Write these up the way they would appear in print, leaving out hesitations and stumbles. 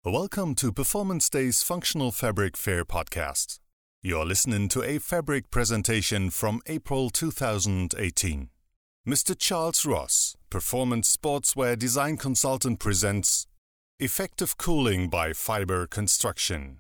Welcome to Performance Day's Functional Fabric Fair podcast. You're listening to a fabric presentation from April 2018. Mr. Charles Ross, Performance Sportswear Design Consultant, presents Effective Cooling by Fiber Construction.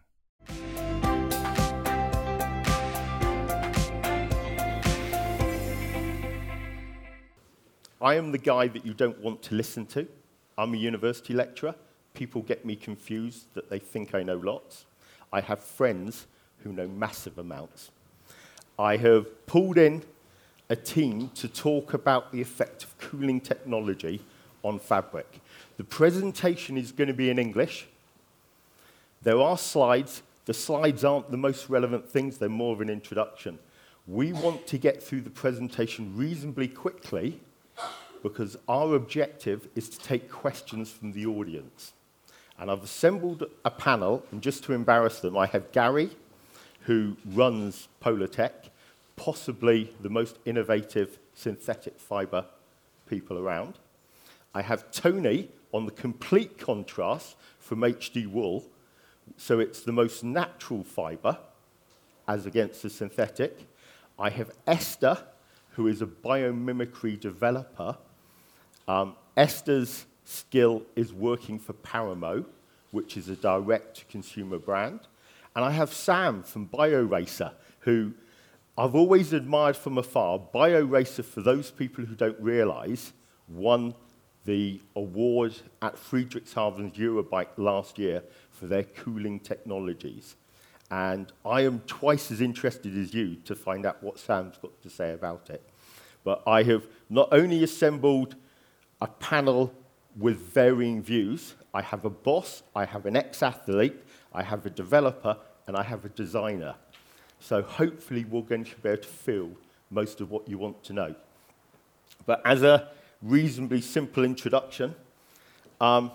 I am the guy that you don't want to listen to. I'm a university lecturer. People get me confused that they think I know lots. I have friends who know massive amounts. I have pulled in a team to talk about the effect of cooling technology on fabric. The presentation is going to be in English. There are slides. The slides aren't the most relevant things. They're more of an introduction. We want to get through the presentation reasonably quickly because our objective is to take questions from the audience. And I've assembled a panel, and just to embarrass them, I have Gary, who runs Polartec, possibly the most innovative synthetic fiber people around. I have Tony on the complete contrast from HD Wool, so it's the most natural fiber as against the synthetic. I have Esther, who is a biomimicry developer. Esther's skill is working for Paramo, which is a direct-to-consumer brand. And I have Sam from BioRacer, who I've always admired from afar. BioRacer, for those people who don't realize, won the award at Friedrichshafen Eurobike last year for their cooling technologies. And I am twice as interested as you to find out what Sam's got to say about it. But I have not only assembled a panel with varying views. I have a boss, I have an ex-athlete, I have a developer, and I have a designer. So hopefully we're going to be able to fill most of what you want to know. But as a reasonably simple introduction, the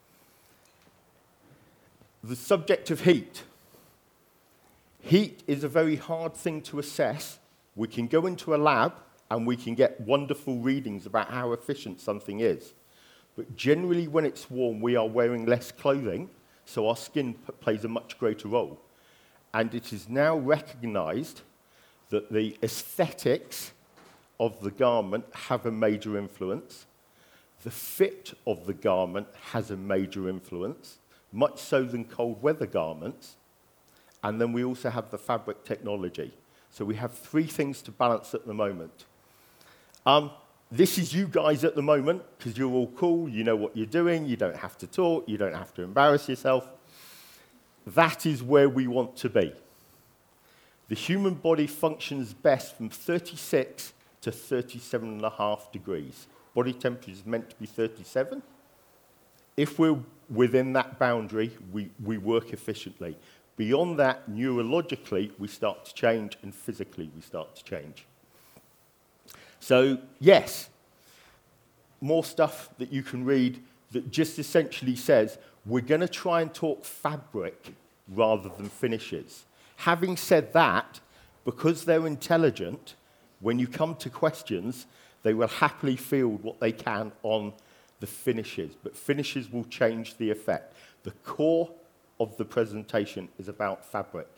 subject of heat. Heat is a very hard thing to assess. We can go into a lab and we can get wonderful readings about how efficient something is. But generally, when it's warm, we are wearing less clothing, so our skin plays a much greater role. And it is now recognized that the aesthetics of the garment have a major influence. The fit of the garment has a major influence, much so than cold weather garments. And then we also have the fabric technology. So we have three things to balance at the moment. This is you guys at the moment, because you're all cool, you know what you're doing, you don't have to talk, you don't have to embarrass yourself. That is where we want to be. The human body functions best from 36 to 37.5 degrees. Body temperature is meant to be 37. If we're within that boundary, we work efficiently. Beyond that, neurologically, we start to change, and physically, we start to change. So, yes, more stuff that you can read that just essentially says, we're going to try and talk fabric rather than finishes. Having said that, because they're intelligent, when you come to questions, they will happily field what they can on the finishes, but finishes will change the effect. The core of the presentation is about fabric.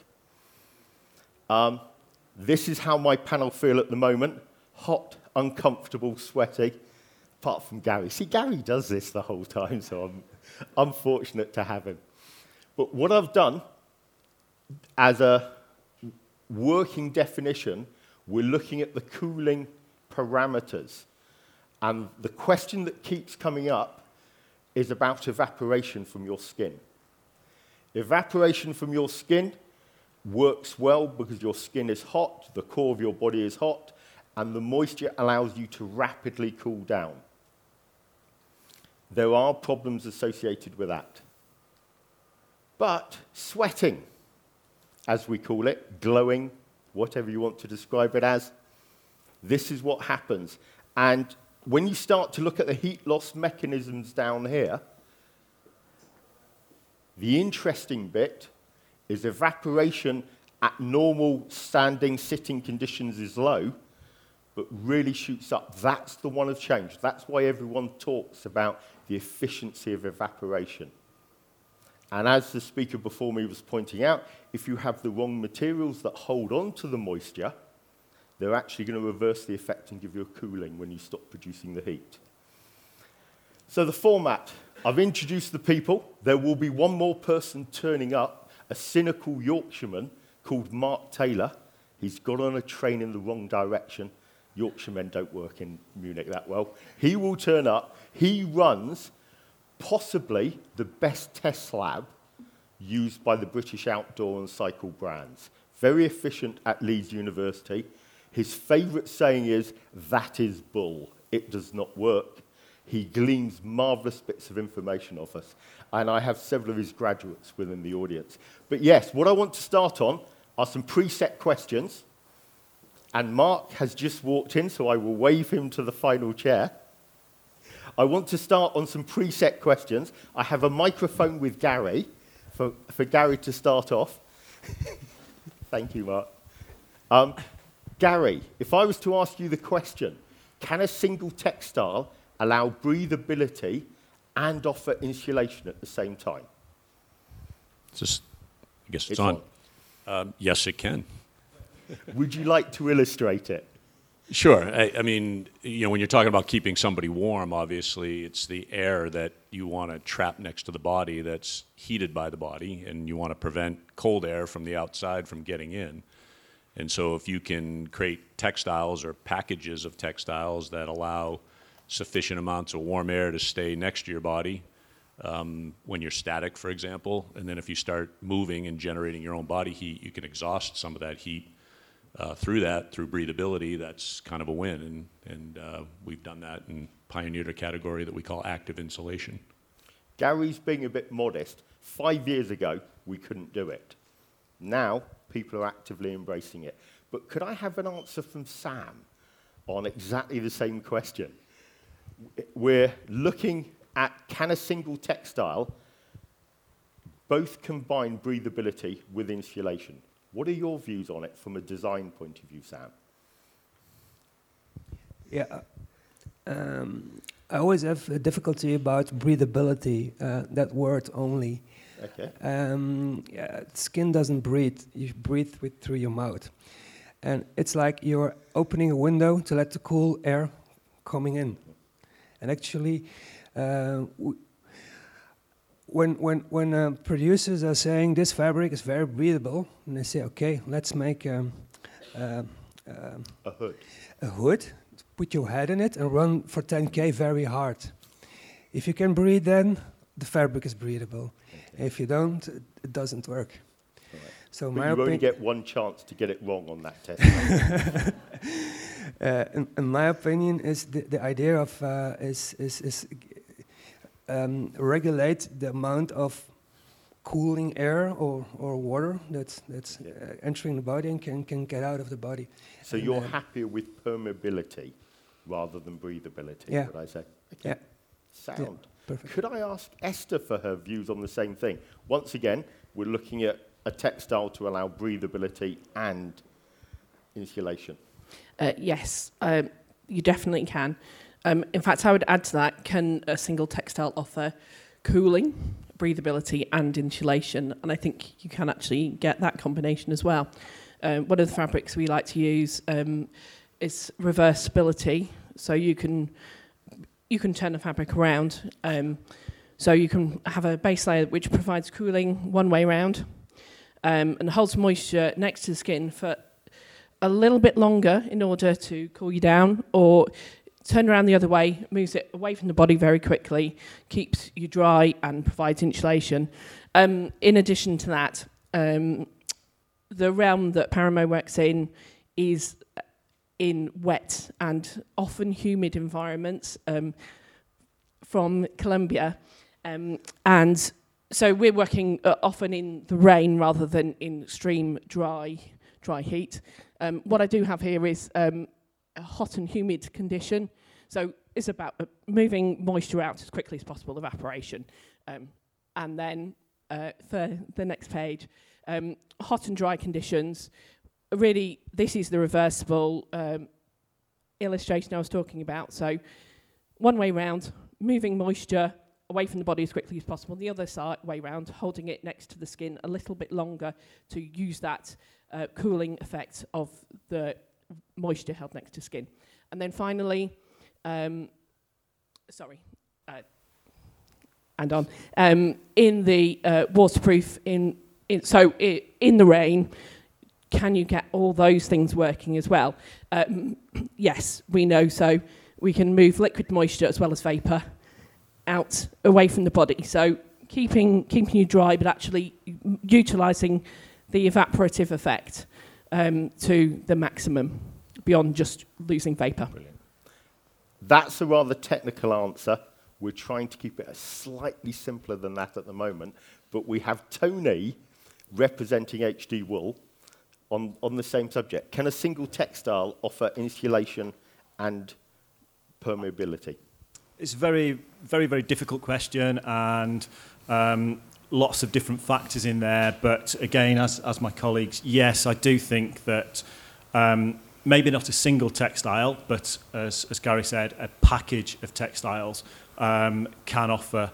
This is how my panel feel at the moment. Hot, uncomfortable, sweaty, apart from Gary. See, Gary does this the whole time, so I'm fortunate to have him. But what I've done, as a working definition, we're looking at the cooling parameters. And the question that keeps coming up is about evaporation from your skin. Evaporation from your skin works well because your skin is hot, the core of your body is hot, and the moisture allows you to rapidly cool down. There are problems associated with that. But sweating, as we call it, glowing, whatever you want to describe it as, this is what happens. And when you start to look at the heat loss mechanisms down here, the interesting bit is evaporation at normal standing, sitting conditions is low, but really shoots up. That's the one of change. That's why everyone talks about the efficiency of evaporation. And as the speaker before me was pointing out, if you have the wrong materials that hold on to the moisture, they're actually going to reverse the effect and give you a cooling when you stop producing the heat. So the format, I've introduced the people. There will be one more person turning up, a cynical Yorkshireman called Mark Taylor. He's got on a train in the wrong direction. Yorkshiremen don't work in Munich that well. He will turn up. He runs possibly the best test lab used by the British outdoor and cycle brands. Very efficient at Leeds University. His favourite saying is, "That is bull. It does not work." He gleans marvellous bits of information off us. And I have several of his graduates within the audience. But yes, what I want to start on are some preset questions. And Mark has just walked in, so I will wave him to the final chair. I want to start on some preset questions. I have a microphone with Gary, for Gary to start off. Thank you, Mark. Gary, if I was to ask you the question, can a single textile allow breathability and offer insulation at the same time? I guess it's on. Yes, it can. Would you like to illustrate it? Sure. I mean, when you're talking about keeping somebody warm, obviously, it's the air that you want to trap next to the body that's heated by the body, and you want to prevent cold air from the outside from getting in. And so if you can create textiles or packages of textiles that allow sufficient amounts of warm air to stay next to your body when you're static, for example, and then if you start moving and generating your own body heat, you can exhaust some of that heat through breathability. That's kind of a win, and we've done that and pioneered a category that we call active insulation. Gary's being a bit modest. 5 years ago, we couldn't do it. Now, people are actively embracing it. But could I have an answer from Sam on exactly the same question? We're looking at, can a single textile both combine breathability with insulation? What are your views on it from a design point of view, Sam? Yeah, I always have a difficulty about breathability, that word only. Okay. Skin doesn't breathe, you breathe through your mouth. And it's like you're opening a window to let the cool air coming in. And actually, when producers are saying this fabric is very breathable, and they say, okay, let's make a hood, put your head in it and run for 10K very hard. If you can breathe then, the fabric is breathable. Okay. If you don't, it doesn't work. Right. So but you only get one chance to get it wrong on that test. In my opinion, is the idea of regulate the amount of cooling air or water that's entering the body and can get out of the body. So and you're happier with permeability rather than breathability, yeah. would I say? Okay. Yeah. Sound. Yeah, perfect. Could I ask Esther for her views on the same thing? Once again, we're looking at a textile to allow breathability and insulation. Yes, you definitely can. In fact, I would add to that, can a single textile offer cooling, breathability and insulation? And I think you can actually get that combination as well. One of the fabrics we like to use is reversibility. So you can turn the fabric around. So you can have a base layer which provides cooling one way round and holds moisture next to the skin for a little bit longer in order to cool you down, or turn around the other way, moves it away from the body very quickly, keeps you dry and provides insulation. In addition to that, the realm that Paramo works in is in wet and often humid environments from Colombia. And so we're working often in the rain rather than in extreme dry heat. What I do have here is a hot and humid condition. So it's about moving moisture out as quickly as possible, evaporation. And then for the next page, hot and dry conditions. Really, this is the reversible illustration I was talking about. So one way round, moving moisture away from the body as quickly as possible. The other way round, holding it next to the skin a little bit longer to use that cooling effect of the moisture held next to skin. And then finally, in the waterproof, in the rain, can you get all those things working as well? Yes, we know so. We can move liquid moisture as well as vapour out away from the body. So keeping you dry, but actually utilising the evaporative effect to the maximum beyond just losing vapour. Brilliant. That's a rather technical answer. We're trying to keep it slightly simpler than that at the moment, but we have Tony representing HD Wool on the same subject. Can a single textile offer insulation and permeability? It's a very, very, very difficult question, and lots of different factors in there. But again, as my colleagues, yes, I do think that maybe not a single textile, but as Gary said, a package of textiles can offer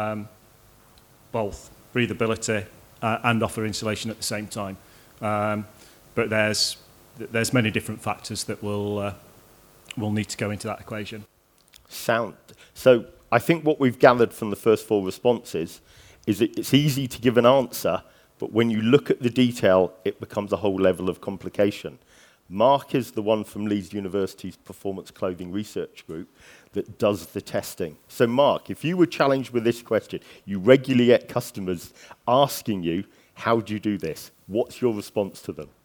both breathability and offer insulation at the same time. But there's many different factors that will need to go into that equation. Sound. So I think what we've gathered from the first 4 responses is that it's easy to give an answer, but when you look at the detail, it becomes a whole level of complication. Mark is the one from Leeds University's Performance Clothing Research Group that does the testing. So Mark, if you were challenged with this question, you regularly get customers asking you, how do you do this? What's your response to them?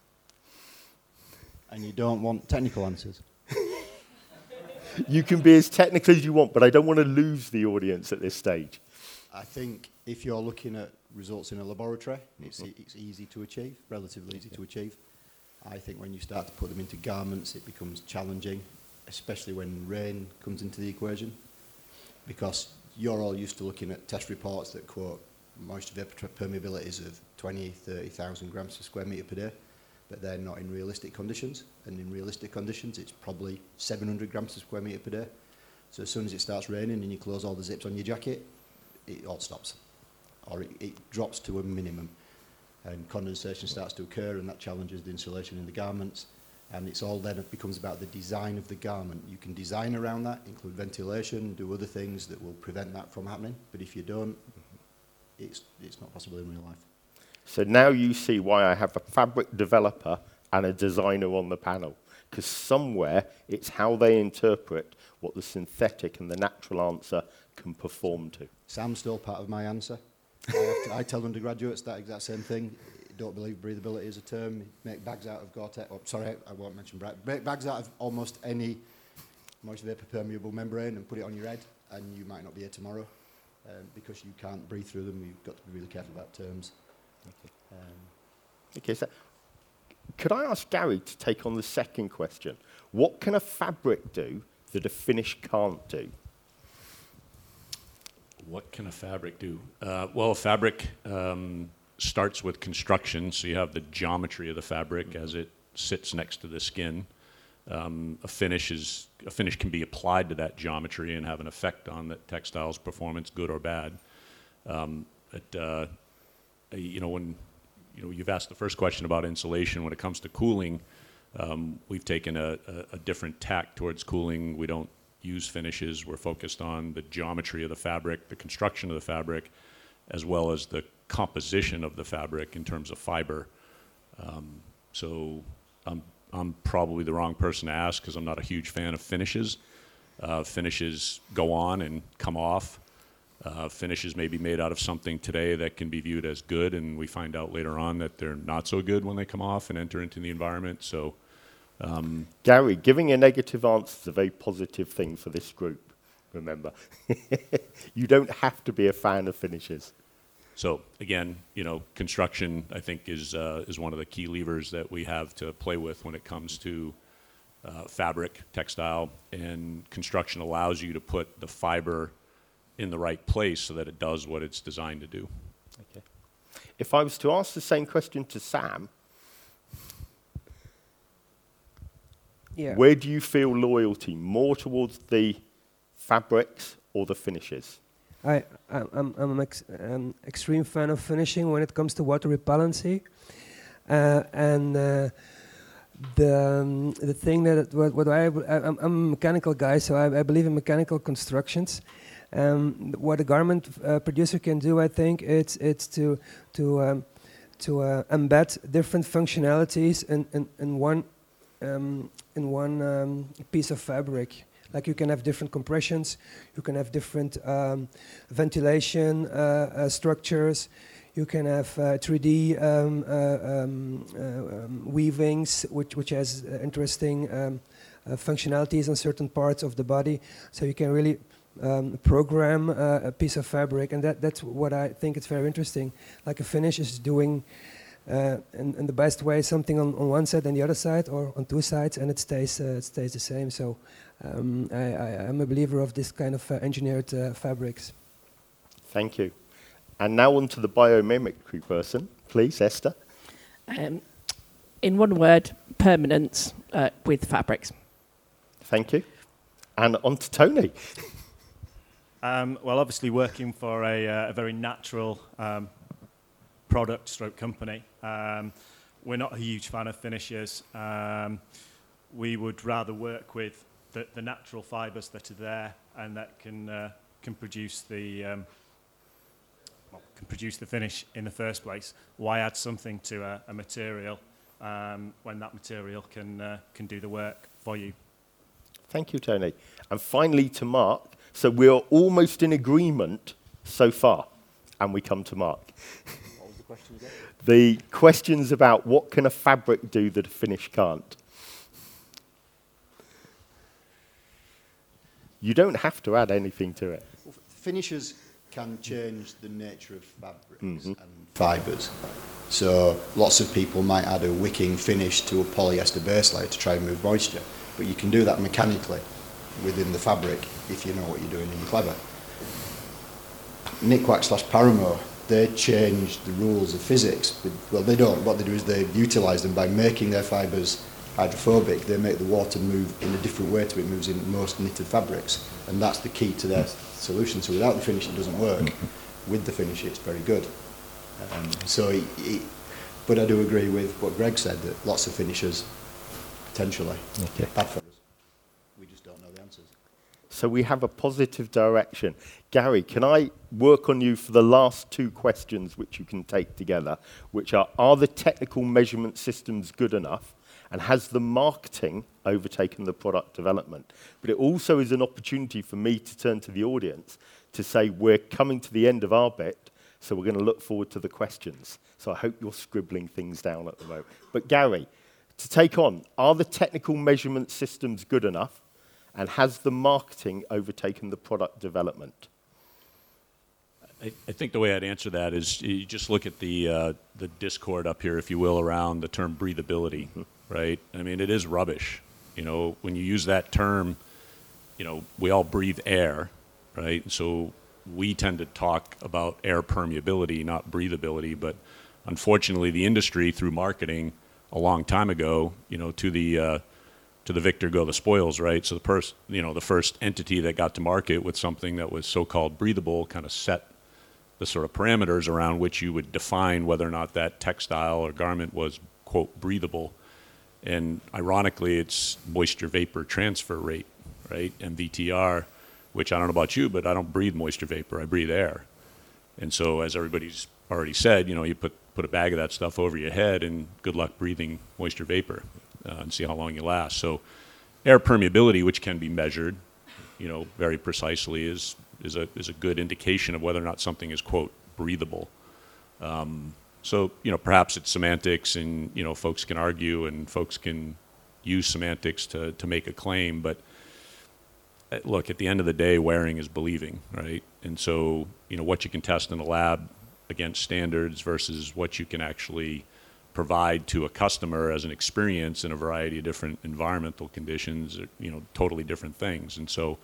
And you don't want technical answers? You can be as technical as you want, but I don't want to lose the audience at this stage. I think if you're looking at results in a laboratory, it's easy to achieve, relatively easy to achieve. I think when you start to put them into garments, it becomes challenging, especially when rain comes into the equation, because you're all used to looking at test reports that quote moisture vapor permeabilities of 20, 30,000 grams per square metre per day, but they're not in realistic conditions. And in realistic conditions, it's probably 700 grams per square metre per day. So as soon as it starts raining and you close all the zips on your jacket, it all stops, or it drops to a minimum. And condensation starts to occur, and that challenges the insulation in the garments. And it's all then it becomes about the design of the garment. You can design around that, include ventilation, do other things that will prevent that from happening. But if you don't, it's not possible in real life. So now you see why I have a fabric developer and a designer on the panel, because somewhere it's how they interpret what the synthetic and the natural answer can perform to. Sam's still part of my answer. I tell undergraduates that exact same thing. Don't believe breathability is a term. Make bags out of Gore-Tex. Oh, sorry, I won't mention make bags out of almost any moisture vapor permeable membrane and put it on your head, and you might not be here tomorrow because you can't breathe through them. You've got to be really careful about terms. Okay, so could I ask Gary to take on the second question? What can a fabric do that a finish can't do? What can a fabric do? Well, a fabric starts with construction, so you have the geometry of the fabric as it sits next to the skin. A finish can be applied to that geometry and have an effect on the textile's performance, good or bad. When you've asked the first question about insulation, when it comes to cooling, we've taken a different tack towards cooling. We don't use finishes. We're focused on the geometry of the fabric, the construction of the fabric, as well as the composition of the fabric in terms of fiber. So I'm probably the wrong person to ask because I'm not a huge fan of finishes. Finishes go on and come off. Finishes may be made out of something today that can be viewed as good, and we find out later on that they're not so good when they come off and enter into the environment. So, Gary, giving a negative answer is a very positive thing for this group, remember. You don't have to be a fan of finishes. So again, construction, I think, is one of the key levers that we have to play with when it comes to fabric, textile, and construction allows you to put the fiber in the right place so that it does what it's designed to do. Okay. If I was to ask the same question to Sam, where do you feel loyalty? More towards the fabrics or the finishes? I'm an extreme fan of finishing when it comes to water repellency, and the thing that I'm a mechanical guy, so I believe in mechanical constructions. What a garment producer can do, I think, it's to embed different functionalities in one piece of fabric. Like you can have different compressions, you can have different ventilation structures, you can have 3D weavings, which has interesting functionalities on certain parts of the body. So you can really program a piece of fabric, and that's what I think is very interesting. Like a finish is doing in the best way something on one side and the other side, or on two sides, and it stays the same. So I'm a believer of this kind of engineered fabrics. Thank you. And now on to the biomimicry person, please, Esther. In one word, permanence with fabrics. Thank you. And on to Tony. Well, obviously working for a very natural product stroke company. We're not a huge fan of finishes. We would rather work with the natural fibres that are there and that can produce the finish in the first place. Why add something to a material when that material can do the work for you? Thank you, Tony. And finally to Mark. So we're almost in agreement so far, and we come to Mark. What was the question again? The question's about what can a fabric do that a finish can't. You don't have to add anything to it. Well, finishes can change the nature of fabrics and fibres. So lots of people might add a wicking finish to a polyester base layer to try and move moisture, but you can do that mechanically within the fabric if you know what you're doing and you're clever. Nikwax/Paramour, they change the rules of physics. Well, they don't. What they do is they utilise them by making their fibres hydrophobic. They make the water move in a different way to it moves in most knitted fabrics, and that's the key to their solution. So without the finish, it doesn't work. With the finish, it's very good. But I do agree with what Greg said, that lots of finishers potentially bad for us. We just don't know the answers. So we have a positive direction. Gary, can I work on you for the last two questions which you can take together, which are the technical measurement systems good enough? And has the marketing overtaken the product development? But it also is an opportunity for me to turn to the audience to say we're coming to the end of our bit, so we're going to look forward to the questions. So I hope you're scribbling things down at the moment. But Gary, to take on, are the technical measurement systems good enough? And has the marketing overtaken the product development? I think the way I'd answer that is you just look at the discord up here, if you will, around the term breathability, right? I mean, it is rubbish. You know, when you use that term, you know, we all breathe air, right? So we tend to talk about air permeability, not breathability. But unfortunately, the industry, through marketing a long time ago, you know, to the victor go the spoils, right? So the first entity that got to market with something that was so-called breathable kind of set the sort of parameters around which you would define whether or not that textile or garment was, quote, breathable. And ironically, it's moisture vapor transfer rate, right? MVTR, which I don't know about you, but I don't breathe moisture vapor, I breathe air. And so as everybody's already said, you know, you put a bag of that stuff over your head and good luck breathing moisture vapor and see how long you last. So air permeability, which can be measured, you know, very precisely is a good indication of whether or not something is, quote, breathable. So, you know, perhaps it's semantics and, you know, folks can argue and folks can use semantics to make a claim. But look, at the end of the day, wearing is believing, right? And so, you know, what you can test in a lab against standards versus what you can actually provide to a customer as an experience in a variety of different environmental conditions are, you know, totally different things. And so,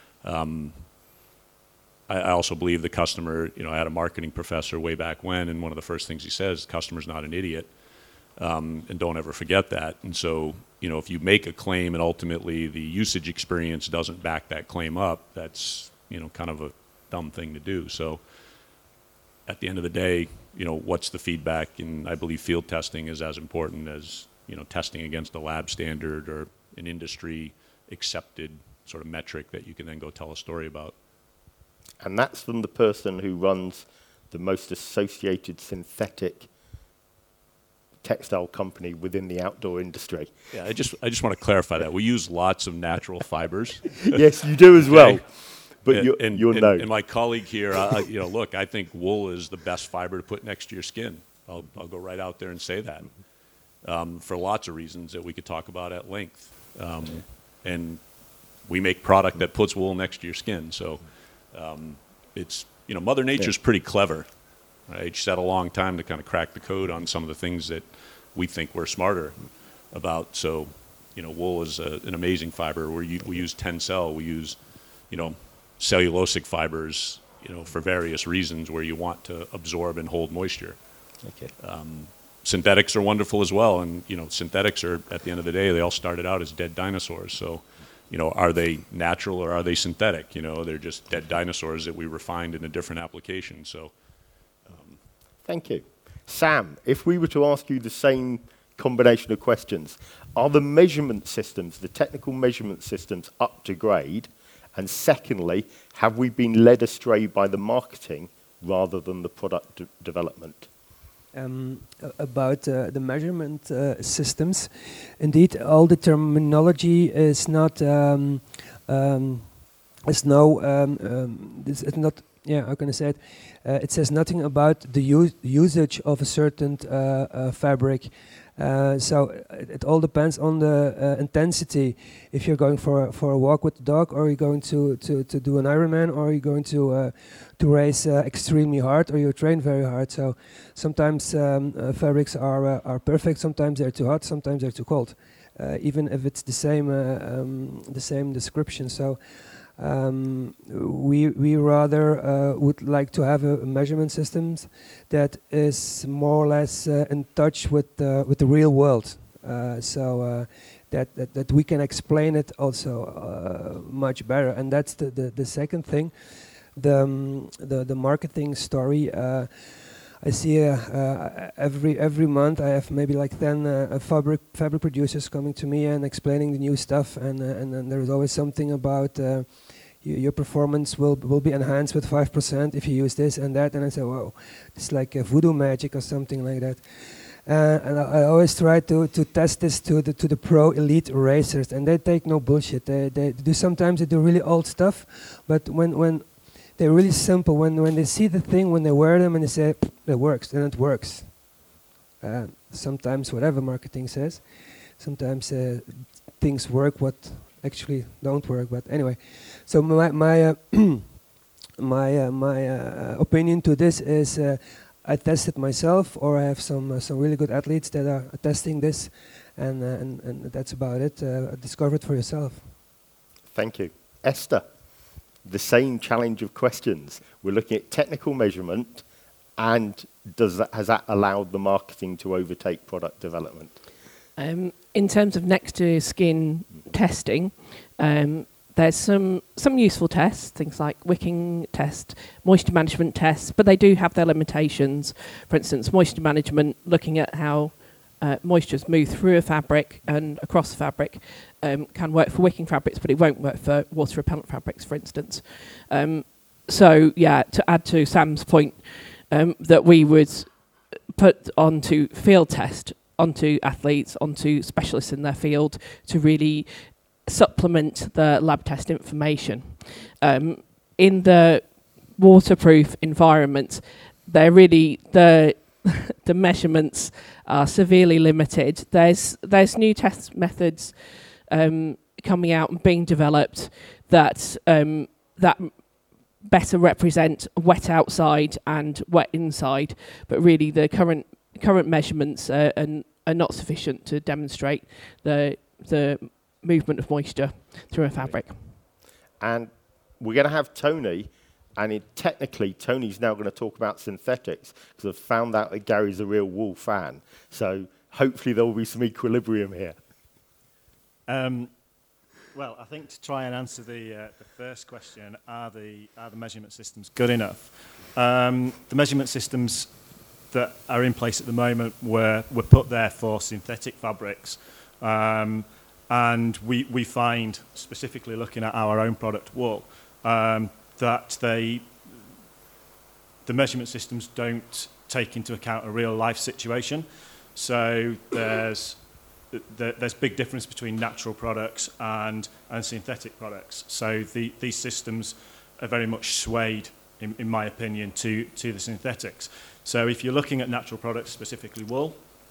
I also believe the customer, you know, I had a marketing professor way back when, and one of the first things he says, customer's not an idiot, and don't ever forget that. And so, you know, if you make a claim and ultimately the usage experience doesn't back that claim up, that's, you know, kind of dumb thing to do. So at the end of the day, what's the feedback? And I believe field testing is as important as, testing against a lab standard or an industry accepted sort of metric that you can then go tell a story about. And that's from the person who runs the most associated synthetic textile company within the outdoor industry. Yeah, I just want to clarify that. We use lots of natural fibers. Yes, you do as well. But you're known. And my colleague here, look, I think wool is the best fiber to put next to your skin. I'll go right out there and say that for lots of reasons that we could talk about at length. And we make product that puts wool next to your skin. So it's, Mother Nature's pretty clever. Right? She's had a long time to kind of crack the code on some of the things that we think we're smarter about. So, wool is an amazing fiber. We use Tencel. We use, cellulosic fibers, for various reasons where you want to absorb and hold moisture. Okay. Synthetics are wonderful as well. And, synthetics are, at the end of the day, they all started out as dead dinosaurs. So, are they natural or are they synthetic? They're just dead dinosaurs that we refined in a different application. So. Thank you. Sam, if we were to ask you the same combination of questions, are the measurement systems, the technical measurement systems, up to grade? And secondly, have we been led astray by the marketing rather than the product development? About the measurement systems, indeed, all the terminology is not it's not. Yeah, how can I say it? It says nothing about the usage of a certain fabric. So it all depends on the intensity. If you're going for a walk with the dog, or you're going to do an Ironman, or you're going to race extremely hard, or you train very hard. So sometimes fabrics are perfect. Sometimes they're too hot. Sometimes they're too cold. Even if it's the same description. So. We rather would like to have a measurement systems that is more or less in touch with the real world, so that we can explain it also much better. And that's the second thing, the marketing story. I see every month I have maybe like 10 fabric producers coming to me and explaining the new stuff, and then there is always something about your performance will be enhanced with 5% if you use this and that, and I say, wow, it's like a voodoo magic or something like that. And I always try to test this to the pro elite racers, and they take no bullshit. They do, sometimes they do really old stuff, but when they're really simple, when they see the thing, when they wear them and they say, it works, then it works. Sometimes whatever marketing says, sometimes things work what actually don't work, but anyway. So my opinion to this is I test it myself, or I have some really good athletes that are testing this, and that's about it. Discover it for yourself. Thank you. Esther, the same challenge of questions. We're looking at technical measurement, and has that allowed the marketing to overtake product development? In terms of next to skin testing, there's some useful tests, things like wicking test, moisture management tests, but they do have their limitations. For instance, moisture management, looking at how moisture's moved through a fabric and across the fabric, can work for wicking fabrics, but it won't work for water repellent fabrics, for instance. So yeah, to add to Sam's point, that we would put onto field test, onto athletes, onto specialists in their field to really supplement the lab test information. In the waterproof environment, they're really the measurements are severely limited. There's new test methods coming out and being developed that better represent wet outside and wet inside, but really the current measurements are not sufficient to demonstrate the movement of moisture through a fabric. And we're going to have Tony, and technically Tony's now going to talk about synthetics, because I've found out that Gary's a real wool fan. So hopefully there will be some equilibrium here. Well, I think to try and answer the first question, are the measurement systems good enough? The measurement systems that are in place at the moment were put there for synthetic fabrics. And we find, specifically looking at our own product wool, that the measurement systems don't take into account a real life situation. So there's big difference between natural products and synthetic products. So these systems are very much swayed, in my opinion, to the synthetics. So if you're looking at natural products, specifically wool,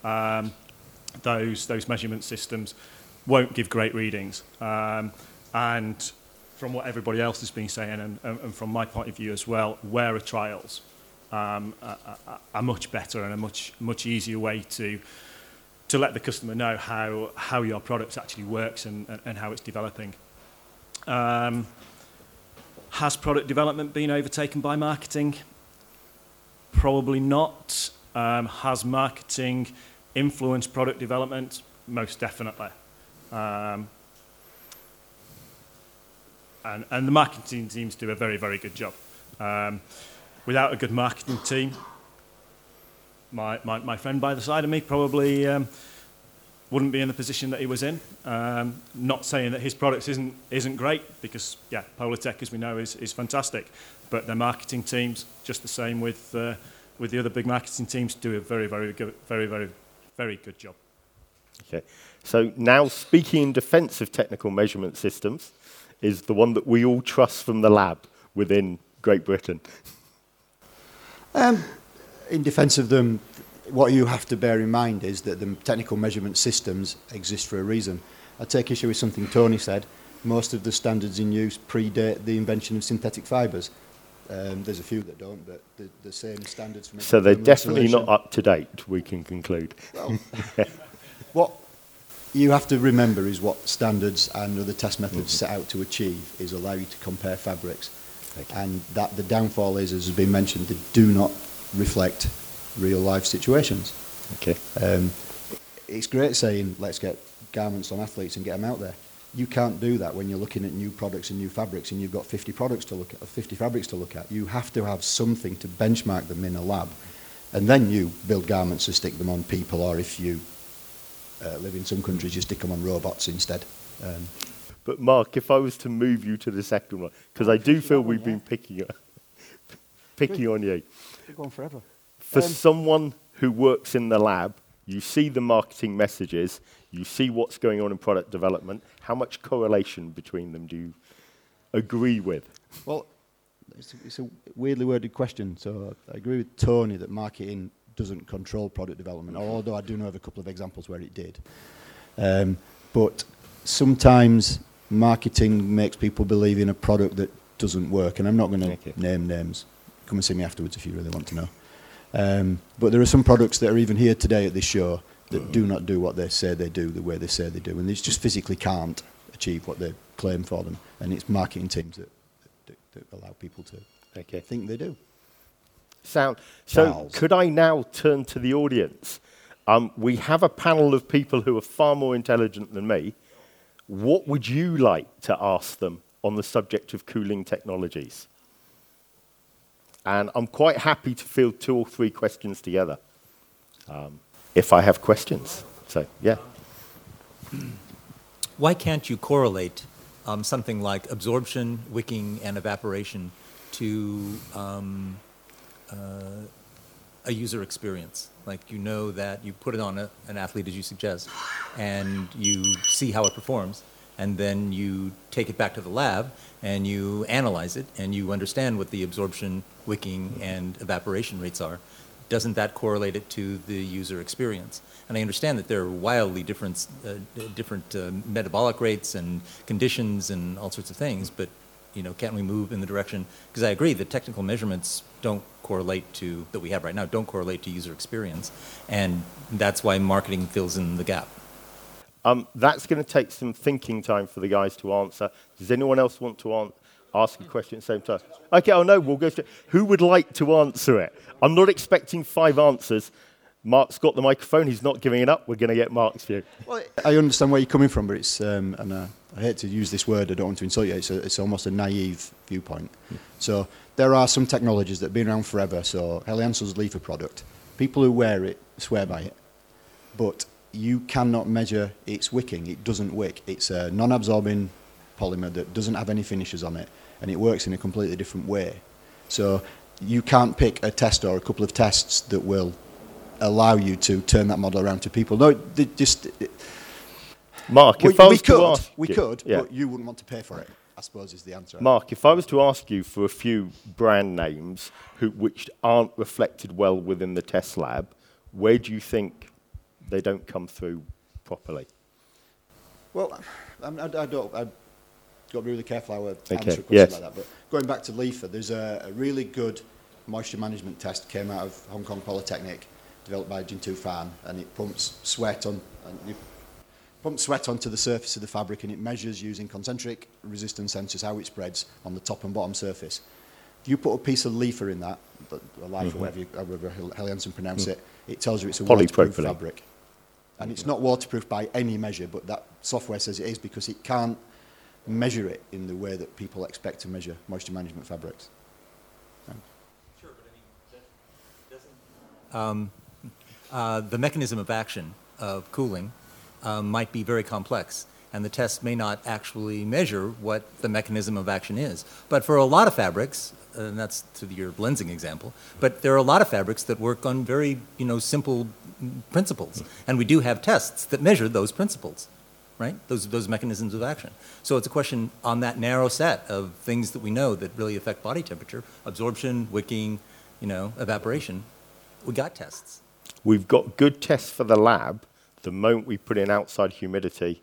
those measurement systems won't give great readings. And from what everybody else has been saying, and from my point of view as well, wearer trials are much better and a much easier way to let the customer know how your product actually works and how it's developing. Has product development been overtaken by marketing? Probably not. Has marketing influenced product development? Most definitely. And the marketing teams do a very, very good job. Without a good marketing team, my friend by the side of me probably wouldn't be in the position that he was in. Not saying that his products isn't great, because Polartec, as we know, is fantastic. But their marketing teams, just the same with the other big marketing teams, do a very, very good, very, very, very good job. Okay. So now, speaking in defence of technical measurement systems, is the one that we all trust from the lab within Great Britain. In defence of them, what you have to bear in mind is that the technical measurement systems exist for a reason. I take issue with something Tony said. Most of the standards in use predate the invention of synthetic fibres. There's a few that don't, but the same standards. For so they're definitely not up to date, we can conclude. Well, what you have to remember is what standards and other test methods set out to achieve is allow you to compare fabrics. And that the downfall is, as has been mentioned, they do not reflect real life situations. Okay. It's great saying, let's get garments on athletes and get them out there. You can't do that when you're looking at new products and new fabrics and you've got 50 products to look at, or 50 fabrics to look at. You have to have something to benchmark them in a lab. And then you build garments to stick them on people, or if you live in some countries, you stick them on robots instead. But Mark, if I was to move you to the second one, because I do feel we've been picking on you. Go on forever. For someone who works in the lab, you see the marketing messages, you see what's going on in product development. How much correlation between them do you agree with? Well, it's a weirdly worded question. So I agree with Tony that marketing doesn't control product development, although I do know of a couple of examples where it did. But sometimes marketing makes people believe in a product that doesn't work, and I'm not going to name names. Come and see me afterwards if you really want to know. But there are some products that are even here today at this show that do not do what they say they do the way they say they do, and they just physically can't achieve what they claim for them, and it's marketing teams that allow people to think they do. So Charles. Could I now turn to the audience? We have a panel of people who are far more intelligent than me. What would you like to ask them on the subject of cooling technologies? And I'm quite happy to field 2 or 3 questions together, if I have questions. So, yeah. Why can't you correlate something like absorption, wicking, and evaporation to a user experience? Like, you know that you put it on an athlete, as you suggest, and you see how it performs, and then you take it back to the lab and you analyze it and you understand what the absorption, wicking, and evaporation rates are. Doesn't that correlate it to the user experience? And I understand that there are wildly different metabolic rates and conditions and all sorts of things, but can't we move in the direction? Because I agree that technical measurements don't correlate to, that we have right now, don't correlate to user experience, and that's why marketing fills in the gap. That's going to take some thinking time for the guys to answer. Does anyone else want to ask a question at the same time? Okay, no, we'll go straight. Who would like to answer it? I'm not expecting 5 answers. Mark's got the microphone. He's not giving it up. We're going to get Mark's view. Well, I understand where you're coming from, but it's, and I I hate to use this word, I don't want to insult you, it's almost a naive viewpoint. So there are some technologies that have been around forever, so Helly Hansen's Leafer product, people who wear it swear by it, but you cannot measure its wicking. It doesn't wick. It's a non-absorbing polymer that doesn't have any finishes on it, and it works in a completely different way. So you can't pick a test or a couple of tests that will allow you to turn that model around to people. No, they just... Mark, if we could, but you wouldn't want to pay for it, I suppose is the answer. Mark, if I was to ask you for a few brand names which aren't reflected well within the test lab, where do you think they don't come through properly? Well, I've got to be really careful how I answer a question like that. But going back to Leafer, there's a really good moisture management test came out of Hong Kong Polytechnic, developed by Jintu Fan, and it pumps sweat onto the surface of the fabric, and it measures using concentric resistance sensors how it spreads on the top and bottom surface. If you put a piece of Leafer in that, or Lifer, however Helly Hansen pronounce it, it tells you it's a waterproof fabric. And it's not waterproof by any measure, but that software says it is because it can't measure it in the way that people expect to measure moisture management fabrics. Sure, but I mean, the mechanism of action of cooling might be very complex, and the test may not actually measure what the mechanism of action is. But for a lot of fabrics, and that's to your Lenzing example, but there are a lot of fabrics that work on very, simple principles, and we do have tests that measure those principles, right? Those mechanisms of action. So it's a question on that narrow set of things that we know that really affect body temperature, absorption, wicking, evaporation. We got tests. We've got good tests for the lab. The moment we put in outside humidity,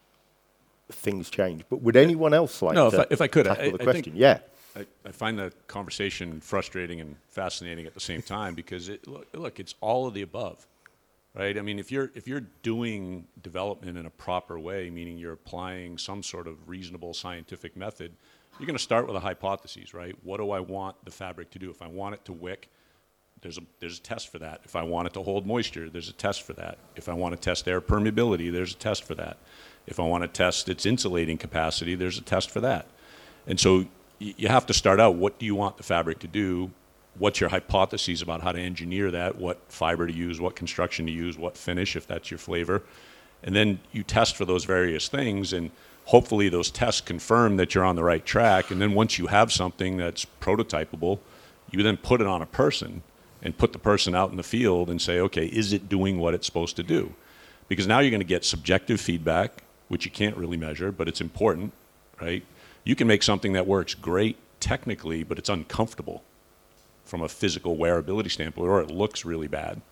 things change. But would anyone else like to if I could, tackle the I question? think I find the conversation frustrating and fascinating at the same time because look, it's all of the above, right? I mean, if you're doing development in a proper way, meaning you're applying some sort of reasonable scientific method, you're going to start with a hypothesis, right? What do I want the fabric to do? If I want it to wick, there's a test for that. If I want it to hold moisture, there's a test for that. If I want to test air permeability, there's a test for that. If I want to test its insulating capacity, there's a test for that. And so you have to start out, what do you want the fabric to do? What's your hypotheses about how to engineer that? What fiber to use, what construction to use, what finish, if that's your flavor. And then you test for those various things, and hopefully those tests confirm that you're on the right track. And then once you have something that's prototypable, you then put it on a person and put the person out in the field and say, okay, is it doing what it's supposed to do? Because now you're going to get subjective feedback, which you can't really measure, but it's important, right? You can make something that works great technically, but it's uncomfortable from a physical wearability standpoint, or it looks really bad,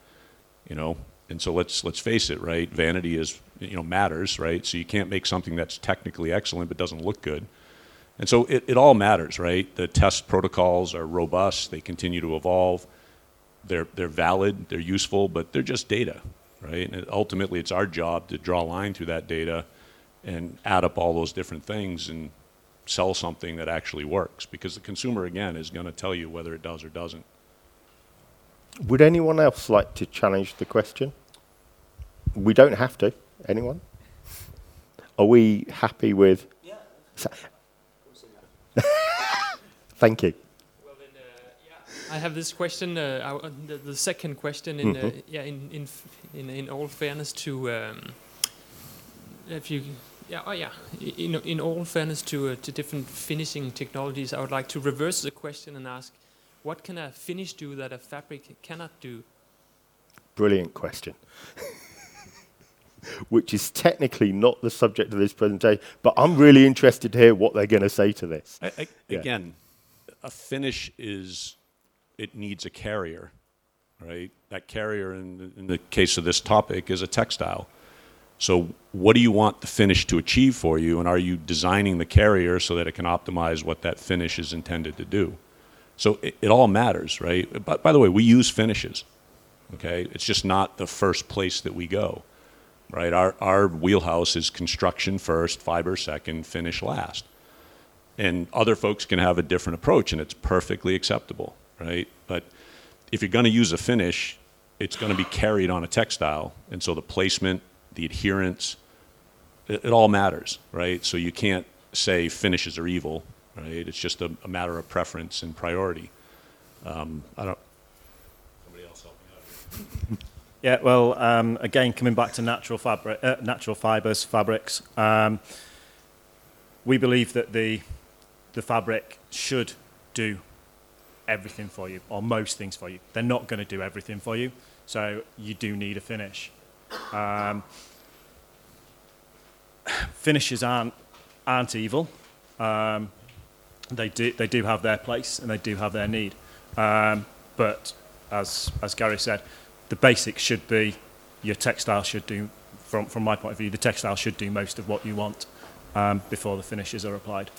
And so let's face it, right? Vanity is, matters, right? So you can't make something that's technically excellent but doesn't look good. And so it all matters, right? The test protocols are robust. They continue to evolve. They're valid, they're useful, but they're just data, right? And ultimately, it's our job to draw a line through that data and add up all those different things and sell something that actually works. Because the consumer, again, is going to tell you whether it does or doesn't. Would anyone else like to challenge the question? We don't have to. Anyone? Are we happy with... Yeah. Thank you. I have this question, the second question. In all fairness to, in all fairness to different finishing technologies, I would like to reverse the question and ask, what can a finish do that a fabric cannot do? Brilliant question. Which is technically not the subject of this presentation, but I'm really interested to hear what they're going to say to this. Again, a finish is... it needs a carrier, right? That carrier, in the case of this topic, is a textile. So what do you want the finish to achieve for you, and are you designing the carrier so that it can optimize what that finish is intended to do? So it all matters, right? But by the way, we use finishes, okay? It's just not the first place that we go, right? Our wheelhouse is construction first, fiber second, finish last. And other folks can have a different approach, and it's perfectly acceptable. Right? But if you're going to use a finish, it's going to be carried on a textile. And so the placement, the adherence, it all matters, right? So you can't say finishes are evil, right? It's just a matter of preference and priority. I don't. Somebody else help me out. Yeah, well, again, coming back to natural fibers, fabrics, we believe that the fabric should do everything for you, or most things for you. They're not going to do everything for you, so you do need a finish. Finishes aren't evil. They do have their place and they do have their need. But as Gary said, the basics should be your textile should do, from my point of view, the textile should do most of what you want before the finishes are applied.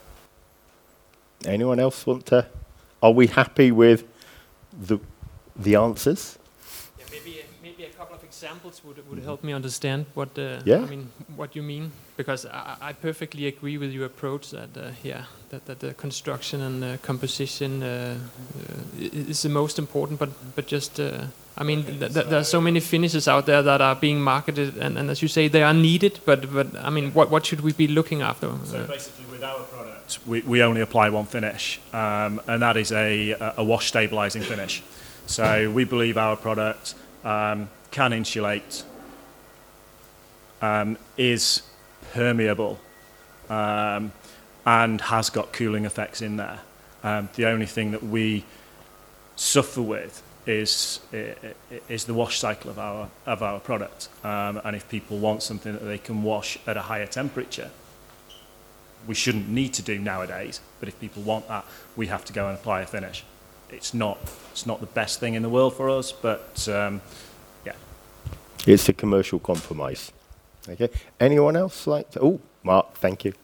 Anyone else want to? Are we happy with the answers? Yeah, maybe a couple of examples would help me understand what what you mean, because I perfectly agree with your approach that that the construction and the composition is the most important, but just I mean there are so many finishes out there that are being marketed, and as you say, they are needed, but I mean what should we be looking after? So basically, with our product, we only apply one finish, and that is a wash stabilizing finish. So we believe our product can insulate, is permeable, and has got cooling effects in there. The only thing that we suffer with is the wash cycle of our product. And if people want something that they can wash at a higher temperature, we shouldn't need to do nowadays. But if people want that, we have to go and apply a finish. It's not the best thing in the world for us, but yeah. It's a commercial compromise. Okay. Anyone else like to? Oh, Mark, thank you.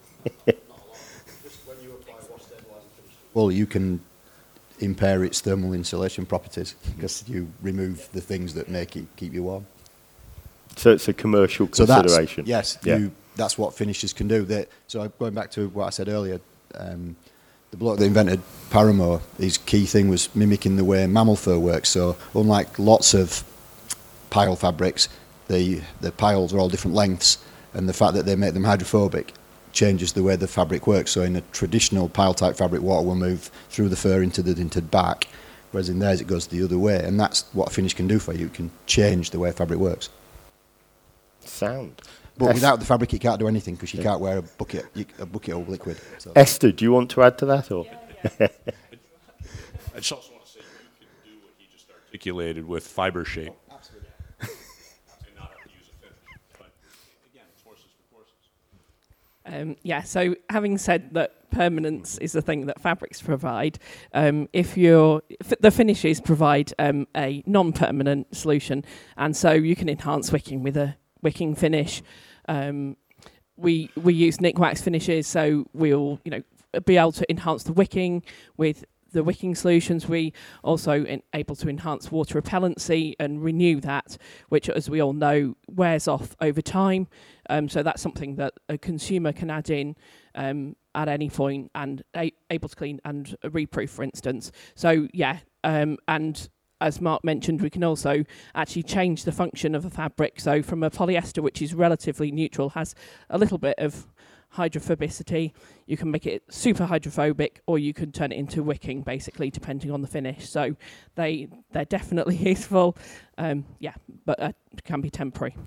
Well, you can impair its thermal insulation properties because you remove the things that make it keep you warm. So it's a commercial consideration. That's what finishes can do. So going back to what I said earlier, the bloke that invented Paramour, his key thing was mimicking the way mammal fur works. So unlike lots of pile fabrics, the piles are all different lengths, and the fact that they make them hydrophobic changes the way the fabric works. So in a traditional pile type fabric, water will move through the fur into the back, whereas in theirs it goes the other way, and that's what a finish can do for you. It can change the way fabric works. Sound. But without the fabric, it can't do anything because you can't wear a bucket of liquid. So. Esther, do you want to add to that? Or? Yeah. I just also want to say you can do what he just articulated with fiber shape. Oh, absolutely. And not have to use a finish. But again, it's horses for courses. So having said that permanence is the thing that fabrics provide, the finishes provide a non-permanent solution, and so you can enhance wicking with a wicking finish. We use Nikwax finishes, so we'll be able to enhance the wicking with the wicking solutions. We also able to enhance water repellency and renew that, which, as we all know, wears off over time. So that's something that a consumer can add in at any point and able to clean and reproof, for instance. So and as Mark mentioned, we can also actually change the function of a fabric. So from a polyester, which is relatively neutral, has a little bit of hydrophobicity, you can make it super hydrophobic, or you can turn it into wicking, basically, depending on the finish. So they're definitely useful, but can be temporary.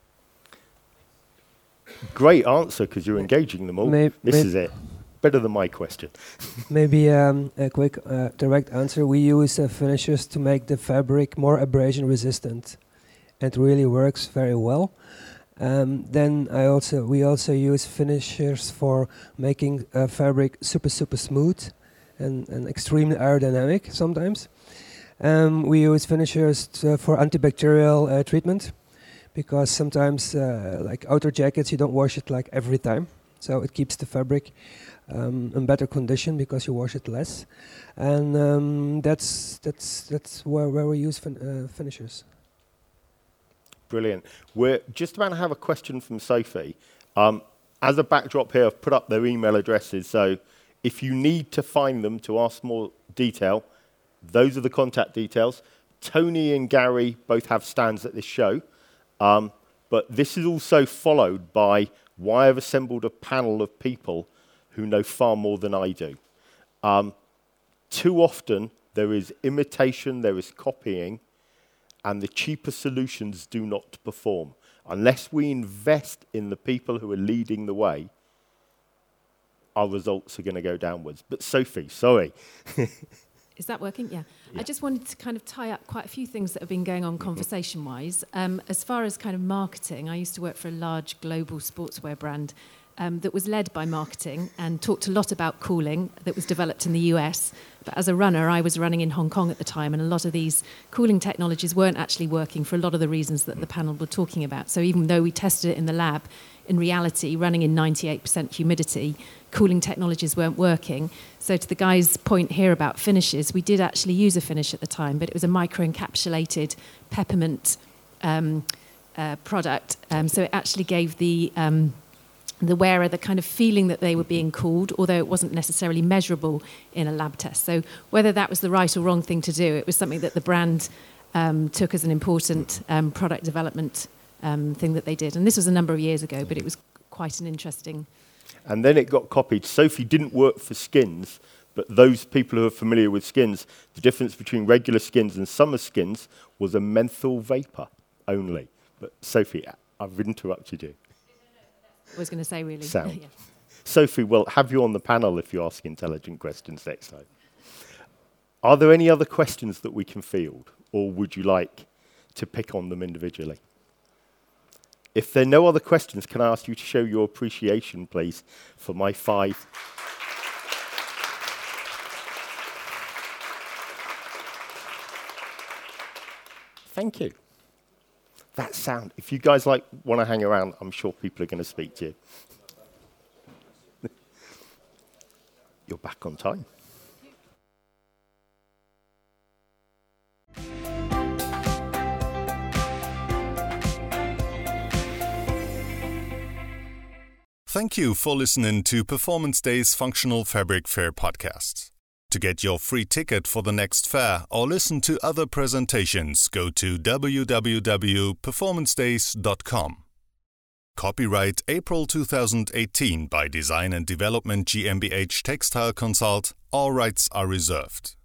Great answer, because you're engaging them all. This is it. Better than my question. Maybe a quick direct answer. We use finishers to make the fabric more abrasion resistant. It really works very well. Then we also use finishers for making fabric super smooth and extremely aerodynamic sometimes. We use finishers for antibacterial treatment, because sometimes like outer jackets, you don't wash it like every time, so it keeps the fabric in better condition because you wash it less, and that's where we use finishers. Brilliant. We're just about to have a question from Sophie. As a backdrop here, I've put up their email addresses, so if you need to find them to ask more detail, those are the contact details. Tony and Gary both have stands at this show. But this is also followed by why I've assembled a panel of people who know far more than I do. Too often, there is imitation, there is copying, and the cheaper solutions do not perform. Unless we invest in the people who are leading the way, our results are going to go downwards. But Sophie, sorry. Is that working? Yeah. I just wanted to kind of tie up quite a few things that have been going on conversation-wise. As far as kind of marketing, I used to work for a large global sportswear brand that was led by marketing and talked a lot about cooling that was developed in the US. But as a runner, I was running in Hong Kong at the time, and a lot of these cooling technologies weren't actually working for a lot of the reasons that the panel were talking about. So even though we tested it in the lab, in reality, running in 98% humidity, cooling technologies weren't working. So to the guy's point here about finishes, we did actually use a finish at the time, but it was a microencapsulated peppermint product. So it actually gave the wearer the kind of feeling that they were being cooled, although it wasn't necessarily measurable in a lab test. So whether that was the right or wrong thing to do, it was something that the brand took as an important product development thing that they did. And this was a number of years ago, but it was quite an interesting... And then it got copied. Sophie didn't work for Skins, but those people who are familiar with Skins, the difference between regular Skins and summer Skins was a menthol vapor only. But Sophie, I've interrupted you. I was going to say, really. Sound. Yeah. Sophie, we'll have you on the panel if you ask intelligent questions next time. Are there any other questions that we can field, or would you like to pick on them individually? If there are no other questions, can I ask you to show your appreciation, please, for my 5? Thank you. That sound. If you guys want to hang around, I'm sure people are going to speak to you. You're back on time. Thank you for listening to Performance Day's Functional Fabric Fair podcast. To get your free ticket for the next fair or listen to other presentations, go to www.performancedays.com. Copyright April 2018 by Design and Development GmbH Textile Consult. All rights are reserved.